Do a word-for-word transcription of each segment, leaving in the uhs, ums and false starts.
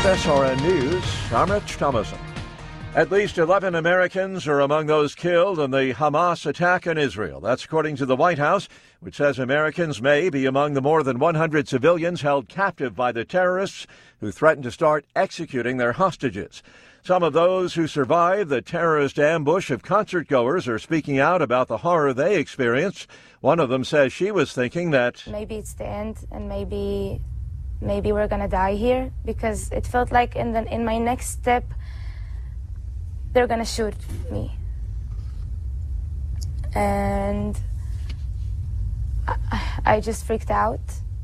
With S R N News, I'm Rich Thomason. At least eleven Americans are among those killed in the Hamas attack on Israel. That's according to the White House, which says Americans may be among the more than one hundred civilians held captive by the terrorists who threatened to start executing their hostages. Some of those who survived the terrorist ambush of concertgoers are speaking out about the horror they experienced. One of them says she was thinking that maybe it's the end and maybe maybe we're going to die here, because it felt like in the in my next step they're going to shoot me. And I, I just freaked out.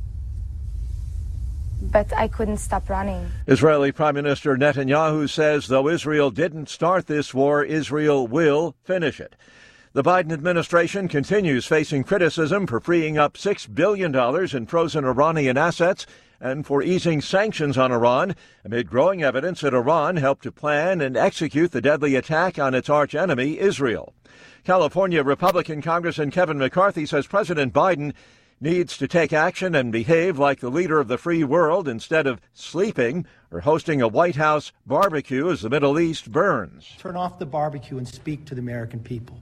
But I couldn't stop running. Israeli Prime Minister Netanyahu says though Israel didn't start this war, Israel will finish it. The Biden administration continues facing criticism for freeing up six billion dollars in frozen Iranian assets and for easing sanctions on Iran amid growing evidence that Iran helped to plan and execute the deadly attack on its archenemy, Israel. California Republican Congressman Kevin McCarthy says President Biden needs to take action and behave like the leader of the free world instead of sleeping or hosting a White House barbecue as the Middle East burns. Turn off the barbecue and speak to the American people.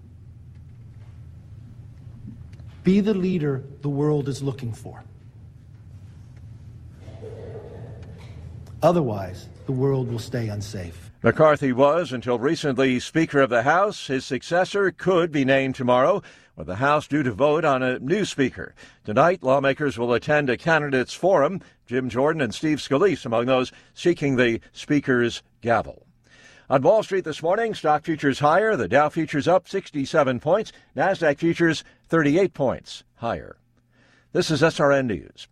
Be the leader the world is looking for. Otherwise, the world will stay unsafe. McCarthy was, until recently, Speaker of the House. His successor could be named tomorrow, with the House due to vote on a new Speaker. Tonight, lawmakers will attend a candidates forum. Jim Jordan and Steve Scalise among those seeking the Speaker's gavel. On Wall Street this morning, stock futures higher. The Dow futures up sixty-seven points. NASDAQ futures thirty-eight points higher. This is S R N News.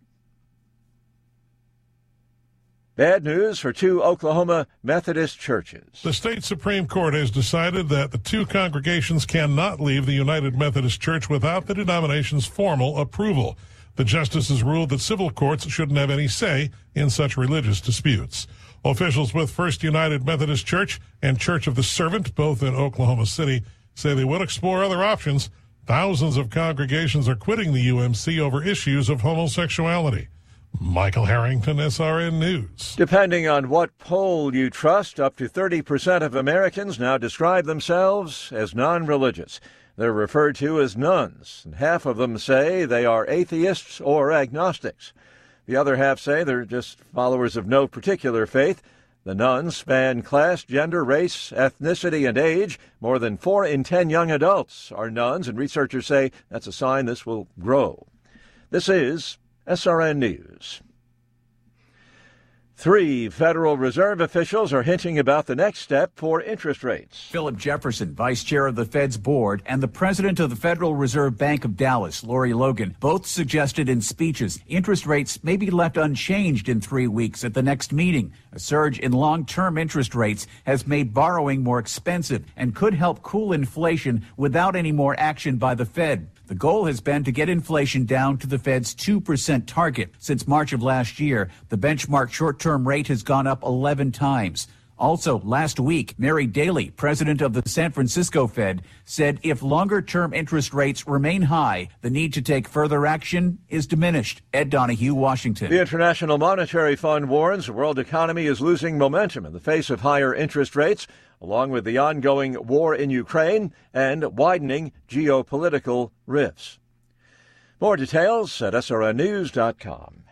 Bad news for two Oklahoma Methodist churches. The state Supreme Court has decided that the two congregations cannot leave the United Methodist Church without the denomination's formal approval. The justices ruled that civil courts shouldn't have any say in such religious disputes. Officials with First United Methodist Church and Church of the Servant, both in Oklahoma City, say they will explore other options. Thousands of congregations are quitting the U M C over issues of homosexuality. Michael Harrington, S R N News. Depending on what poll you trust, up to thirty percent of Americans now describe themselves as non-religious. They're referred to as nuns, and half of them say they are atheists or agnostics. The other half say they're just followers of no particular faith. The nuns span class, gender, race, ethnicity, and age. More than four in ten young adults are nuns, and researchers say that's a sign this will grow. This is S R N News. Three Federal Reserve officials are hinting about the next step for interest rates. Philip Jefferson, vice chair of the Fed's board, and the president of the Federal Reserve Bank of Dallas, Lori Logan, both suggested in speeches interest rates may be left unchanged in three weeks at the next meeting. A surge in long-term interest rates has made borrowing more expensive and could help cool inflation without any more action by the Fed. The goal has been to get inflation down to the Fed's two percent target. Since March of last year, the benchmark short-term rate has gone up eleven times. Also, last week, Mary Daly, president of the San Francisco Fed, said if longer-term interest rates remain high, the need to take further action is diminished. Ed Donahue, Washington. The International Monetary Fund warns the world economy is losing momentum in the face of higher interest rates, along with the ongoing war in Ukraine and widening geopolitical rifts. More details at S R N news dot com.